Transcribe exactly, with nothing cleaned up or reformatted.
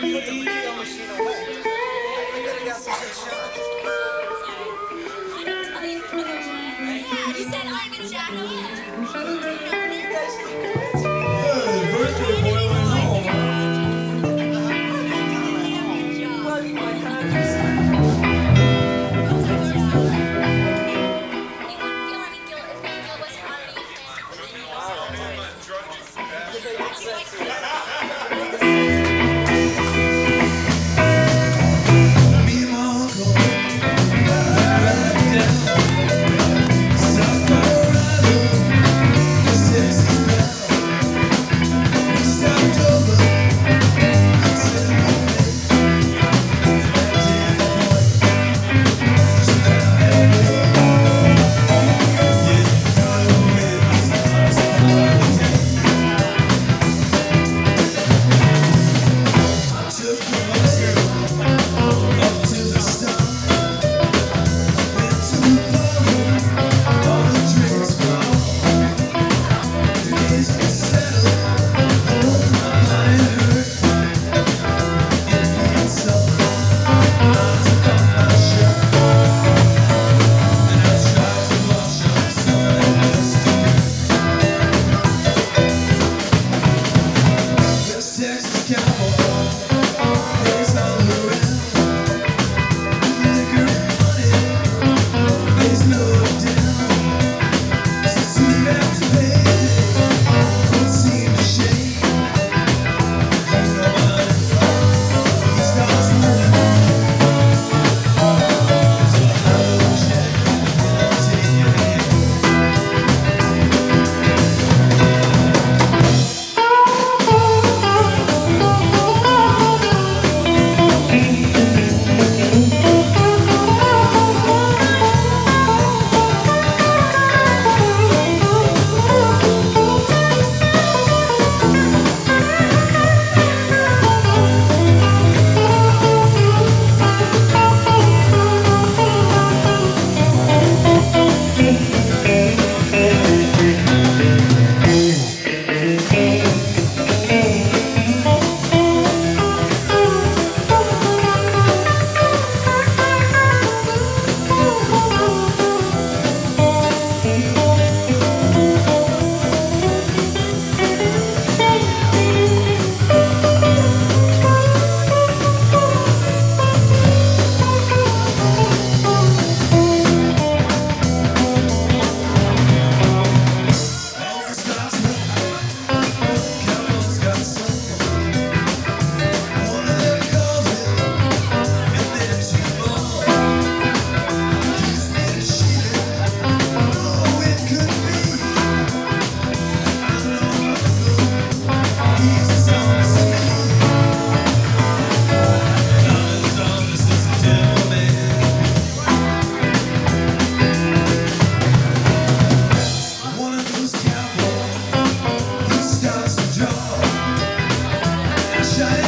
put the reveal machine away. I could have got some good shots. I didn't tell you to put it away. Yeah, you said I'm a jackal. You guys keep convincing me. Good birthday boy went home, huh? Well, my conscience. If they get sexy. Me and my uncle ride down South Colorado, Texas bound. We stopped over at Seminole Bay, at Dana Point, just down that way. Yeah, you know it was a nice holiday. I took the bus up to the stop. Went to the bar, all the drinks were off. The days were settled, my mind hurt. It being summer, I took off my shirt, and I tried to wash off some of that dusty dirt. West Texas cowboy, praise all around. Liquor and money, pays no down. So soon after payday, won't seem to shake. You know I'm in love, he starts moving. So I will check, and I'll take your hand. Elvis got soul, Cowboys got soul. One of them called him, and then two more. Accused me of cheating. Oh, it could be. I know Uncle, he's as honest as me. I'm as honest as a devil man. One of those cowboys, he starts to draw. I shot